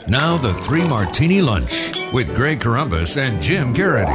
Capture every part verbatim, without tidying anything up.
Now the Three Martini Lunch with Greg Corombos and Jim Garrity.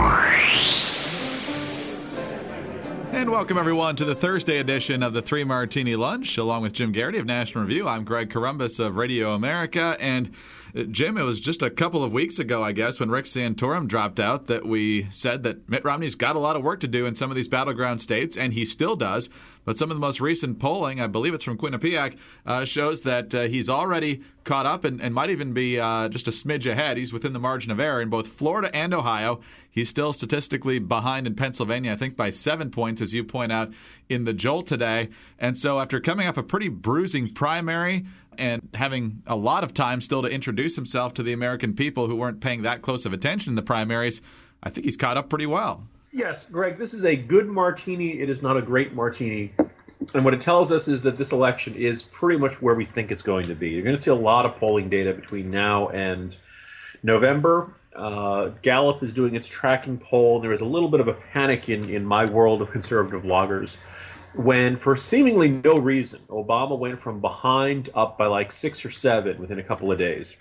And welcome, everyone, to the Thursday edition of the Three Martini Lunch. Along with Jim Garrity of National Review, I'm Greg Corombos of Radio America. And uh, Jim, it was just a couple of weeks ago, I guess, when Rick Santorum dropped out that we said that Mitt Romney's got a lot of work to do in some of these battleground states, and he still does. But some of the most recent polling, I believe it's from Quinnipiac, uh, shows that uh, he's already caught up and, and might even be uh, just a smidge ahead. He's within the margin of error in both Florida and Ohio. He's still statistically behind in Pennsylvania, I think by seven points, as you point out in the Jolt today. And so after coming off a pretty bruising primary and having a lot of time still to introduce himself to the American people who weren't paying that close of attention in the primaries, I think he's caught up pretty well. Yes, Greg, this is a good martini. It is not a great martini. And what it tells us is that this election is pretty much where we think it's going to be. You're going to see a lot of polling data between now and November. Uh, Gallup is doing its tracking poll. There was a little bit of a panic in, in my world of conservative bloggers when, for seemingly no reason, Obama went from behind up by like six or seven within a couple of days.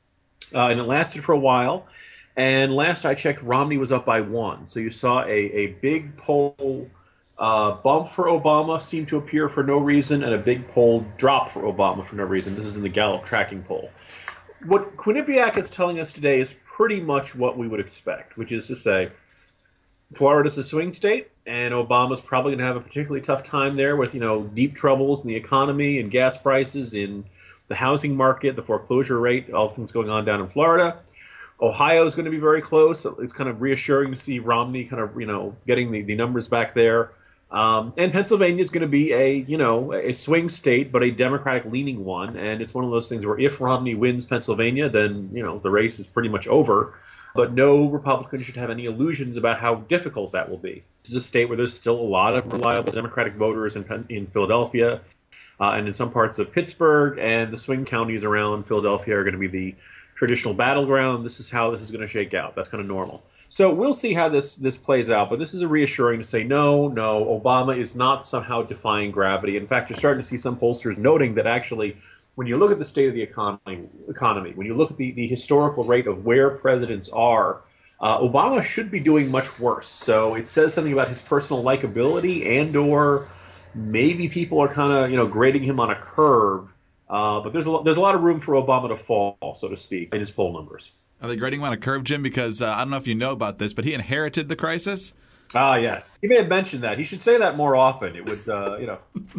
Uh, and it lasted for a while. And last I checked, Romney was up by one. So you saw a, a big poll uh, bump for Obama seem to appear for no reason, and a big poll drop for Obama for no reason. This is in the Gallup tracking poll. What Quinnipiac is telling us today is pretty much what we would expect, which is to say Florida's a swing state, and Obama's probably going to have a particularly tough time there with, you know, deep troubles in the economy and gas prices, in the housing market, the foreclosure rate, all things going on down in Florida. Ohio is going to be very close. It's kind of reassuring to see Romney kind of, you know, getting the, the numbers back there. Um, and Pennsylvania is going to be a, you know, a swing state, but a Democratic-leaning one. And it's one of those things where if Romney wins Pennsylvania, then, you know, the race is pretty much over. But no Republican should have any illusions about how difficult that will be. This is a state where there's still a lot of reliable Democratic voters in, in Philadelphia uh, and in some parts of Pittsburgh. And the swing counties around Philadelphia are going to be the traditional battleground. This is how this is going to shake out. That's kind of normal. So we'll see how this this plays out. But this is a reassuring to say, no, no, Obama is not somehow defying gravity. In fact, you're starting to see some pollsters noting that actually, when you look at the state of the economy, economy when you look at the, the historical rate of where presidents are, uh, Obama should be doing much worse. So it says something about his personal likability, and or maybe people are kind of, you know, grading him on a curve. Uh, but there's a, there's a lot of room for Obama to fall, so to speak, in his poll numbers. Are they grading him on a curve, Jim? Because uh, I don't know if you know about this, but he inherited the crisis. Ah, yes. He may have mentioned that. He should say that more often. It would, uh, you know,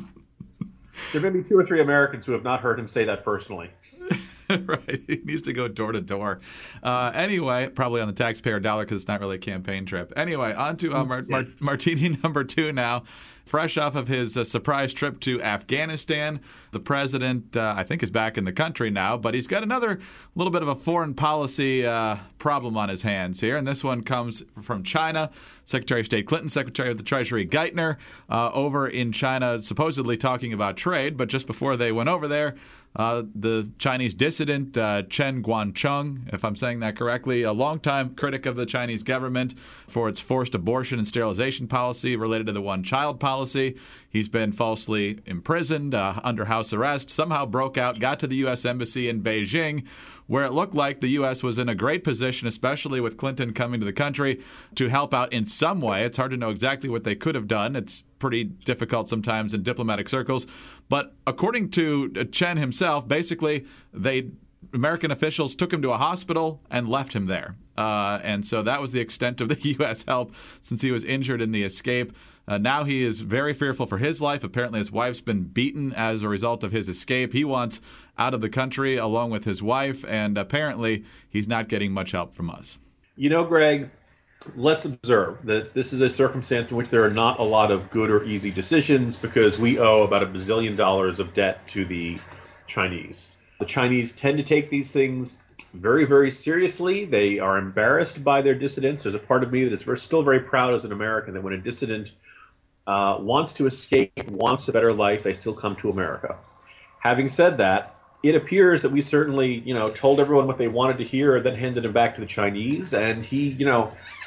there may be two or three Americans who have not heard him say that personally. Right. He needs to go door to door. Uh, anyway, probably on the taxpayer dollar because it's not really a campaign trip. Anyway, on to uh, Mar- yes. Mar- Martini number two now. Fresh off of his uh, surprise trip to Afghanistan, the president, uh, I think, is back in the country now, but he's got another little bit of a foreign policy uh, problem on his hands here, and this one comes from China. Secretary of State Clinton, Secretary of the Treasury Geithner, uh, over in China, supposedly talking about trade, but just before they went over there, Uh, the Chinese dissident, uh, Chen Guangcheng, if I'm saying that correctly, a longtime critic of the Chinese government for its forced abortion and sterilization policy related to the one-child policy. He's been falsely imprisoned, uh, under house arrest, somehow broke out, got to the U S Embassy in Beijing, where it looked like the U S was in a great position, especially with Clinton coming to the country, to help out in some way. It's hard to know exactly what they could have done. It's pretty difficult sometimes in diplomatic circles. But according to Chen himself, basically, they American officials took him to a hospital and left him there. Uh, and so that was the extent of the U S help since he was injured in the escape. Uh, now he is very fearful for his life. Apparently his wife's been beaten as a result of his escape. He wants out of the country along with his wife, and apparently he's not getting much help from us. You know, Greg, let's observe that this is a circumstance in which there are not a lot of good or easy decisions because we owe about a bazillion dollars of debt to the Chinese. The Chinese tend to take these things very, very seriously. They are embarrassed by their dissidents. There's a part of me that is very, still very proud as an American that when a dissident uh, wants to escape, wants a better life, they still come to America. Having said that, it appears that we certainly, you know, told everyone what they wanted to hear, then handed him back to the Chinese. And he, you know,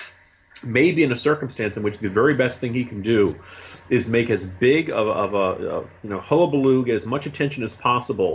may be in a circumstance in which the very best thing he can do is make as big of, of a, a you know, hullabaloo, get as much attention as possible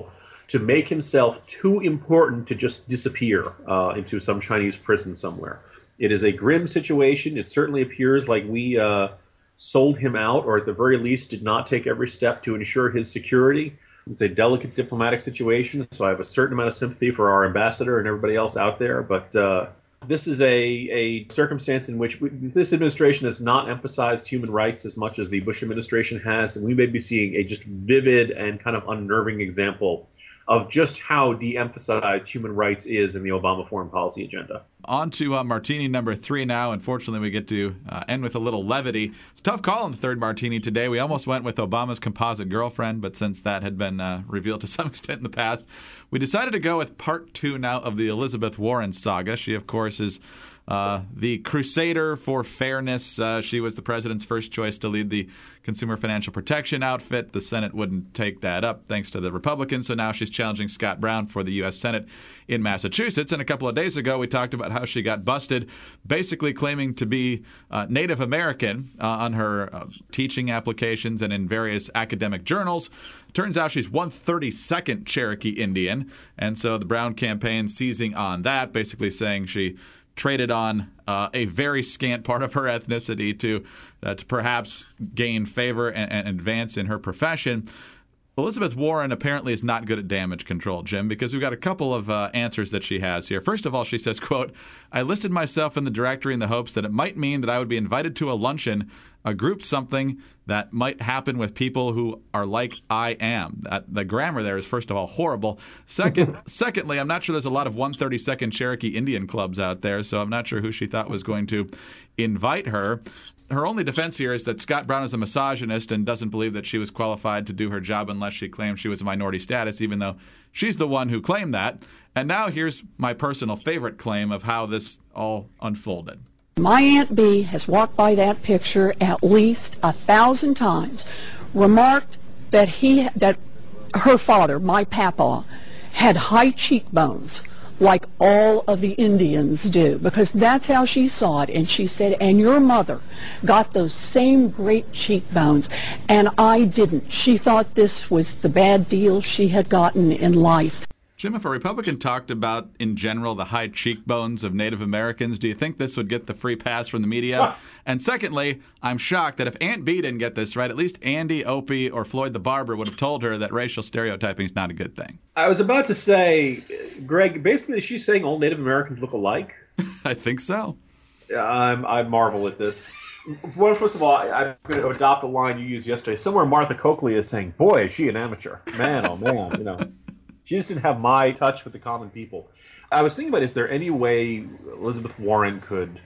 to make himself too important to just disappear uh, into some Chinese prison somewhere. It is a grim situation. It certainly appears like we uh, sold him out, or at the very least did not take every step to ensure his security. It's a delicate diplomatic situation, so I have a certain amount of sympathy for our ambassador and everybody else out there. But uh, this is a, a circumstance in which we, this administration has not emphasized human rights as much as the Bush administration has, and we may be seeing a just vivid and kind of unnerving example of just how de-emphasized human rights is in the Obama foreign policy agenda. On to uh, martini number three now. Unfortunately, we get to uh, end with a little levity. It's a tough call on the third martini today. We almost went with Obama's composite girlfriend, but since that had been uh, revealed to some extent in the past, we decided to go with part two now of the Elizabeth Warren saga. She, of course, is Uh, the crusader for fairness. Uh, she was the president's first choice to lead the Consumer Financial Protection outfit. The Senate wouldn't take that up thanks to the Republicans, so now she's challenging Scott Brown for the U S Senate in Massachusetts. And a couple of days ago, we talked about how she got busted basically claiming to be uh, Native American uh, on her uh, teaching applications and in various academic journals. Turns out she's one thirty-second Cherokee Indian, and so the Brown campaign seizing on that, basically saying she traded on uh, a very scant part of her ethnicity to uh, to perhaps gain favor and, and advance in her profession. Elizabeth Warren apparently is not good at damage control, Jim, because we've got a couple of uh, answers that she has here. First of all, she says, quote, "I listed myself in the directory in the hopes that it might mean that I would be invited to a luncheon, a group something that might happen with people who are like I am." That, the grammar there is, first of all, horrible. Second, secondly, I'm not sure there's a lot of one thirty-second Cherokee Indian clubs out there, so I'm not sure who she thought was going to invite her. Her only defense here is that Scott Brown is a misogynist and doesn't believe that she was qualified to do her job unless she claimed she was a minority status, even though she's the one who claimed that. And now here's my personal favorite claim of how this all unfolded. My Aunt Bee has walked by that picture at least a thousand times, remarked that he, that her father, my papa, had high cheekbones, like all of the Indians do, because that's how she saw it. And she said, and your mother got those same great cheekbones, and I didn't. She thought this was the bad deal she had gotten in life. Jim, if a Republican talked about, in general, the high cheekbones of Native Americans, do you think this would get the free pass from the media? And secondly, I'm shocked that if Aunt Bee didn't get this right, at least Andy, Opie, or Floyd the Barber would have told her that racial stereotyping is not a good thing. I was about to say, Greg, basically is she saying all Native Americans look alike? I think so. I'm, I marvel at this. Well, first of all, I, I'm going to adopt a line you used yesterday. Somewhere Martha Coakley is saying, boy, is she an amateur. Man, oh man, you know. She just didn't have my touch with the common people. I was thinking about, is there any way Elizabeth Warren could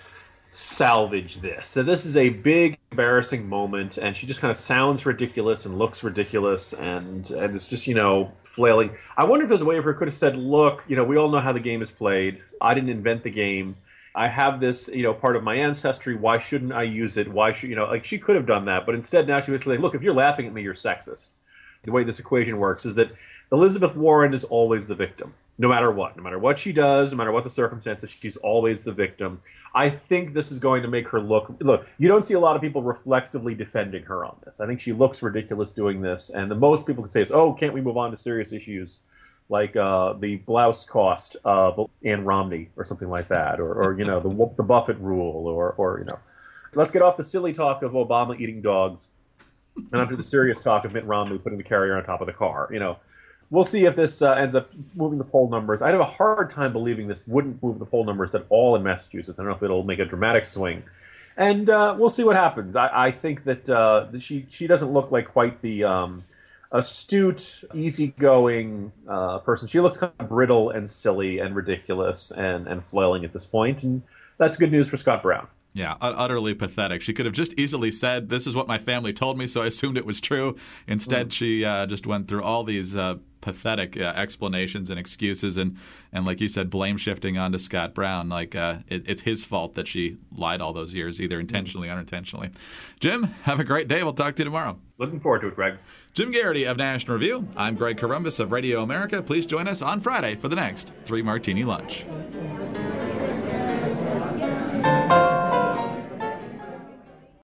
salvage this? So this is a big, embarrassing moment, and she just kind of sounds ridiculous and looks ridiculous, and, and it's just, you know, flailing. I wonder if there's a way if her could have said, look, you know, we all know how the game is played. I didn't invent the game. I have this, you know, part of my ancestry. Why shouldn't I use it? Why should, you know, like she could have done that, but instead now she was like, look, if you're laughing at me, you're sexist. The way this equation works is that Elizabeth Warren is always the victim, no matter what. No matter what she does, no matter what the circumstances, she's always the victim. I think this is going to make her look... Look, you don't see a lot of people reflexively defending her on this. I think she looks ridiculous doing this, and the most people could say is, oh, can't we move on to serious issues like uh, the blouse cost of Ann Romney or something like that, or, or you know, the, the Buffett rule, or, or, you know... Let's get off the silly talk of Obama eating dogs and onto the serious talk of Mitt Romney putting the carrier on top of the car, you know. We'll see if this uh, ends up moving the poll numbers. I'd have a hard time believing this wouldn't move the poll numbers at all in Massachusetts. I don't know if it'll make a dramatic swing. And uh, we'll see what happens. I, I think that uh, she she doesn't look like quite the um, astute, easygoing uh, person. She looks kind of brittle and silly and ridiculous and, and flailing at this point. And that's good news for Scott Brown. Yeah, utterly pathetic. She could have just easily said, this is what my family told me, so I assumed it was true. Instead, mm. she uh, just went through all these uh, pathetic uh, explanations and excuses and, and, like you said, blame shifting onto Scott Brown. Like uh, it, it's his fault that she lied all those years, either intentionally or unintentionally. Jim, have a great day. We'll talk to you tomorrow. Looking forward to it, Greg. Jim Garrity of National Review. I'm Greg Corombos of Radio America. Please join us on Friday for the next Three Martini Lunch.